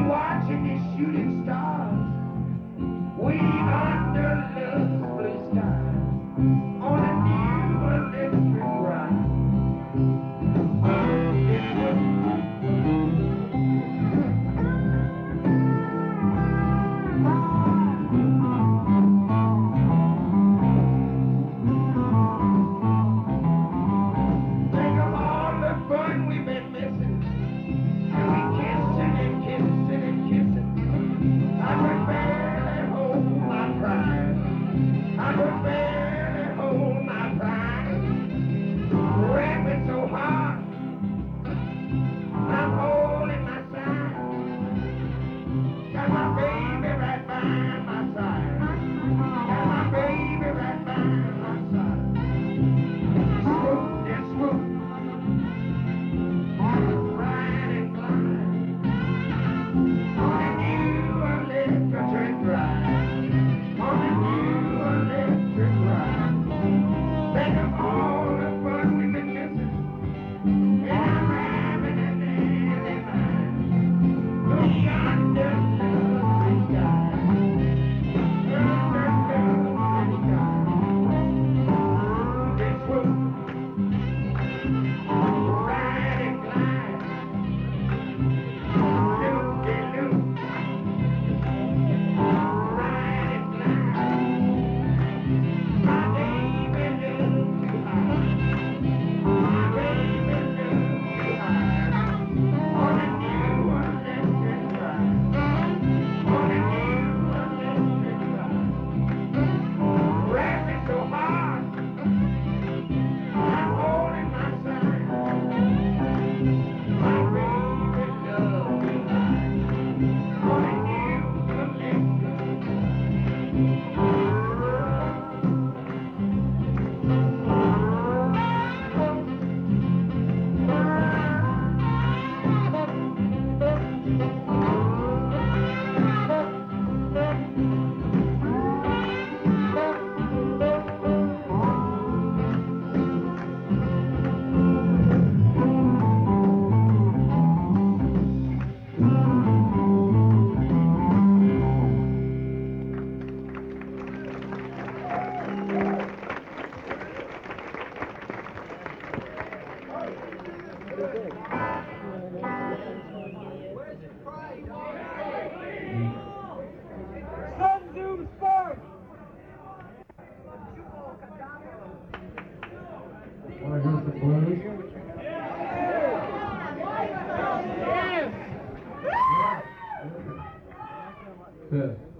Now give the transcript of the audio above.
watching these shooting stars. We under love's blue sky on a new electric ride. Think of all the fun we've been missing. And we kissing and kissing and kissing. I could barely hold my pride. I could barely hold my pride. Rapping so hard, I'm holding my side. Got my baby right by my side. Got my baby right by my side. Smooth and smooth, ride and glide on a new electric ride. On a new electric ride. Think of all the fun we've been missing. And I'm having an early mind. We under lovely sky. Under lovely sky. This road, ride and glide. Loop-de-loop, ride and glide. My baby loves you high. My baby loves you high. On a new electric ride. On a new electric ride. Rapping so hard, I'm holding my side. My baby loves you high. On a new electric Sun Zoom Sports! Want to hear some blues? Good.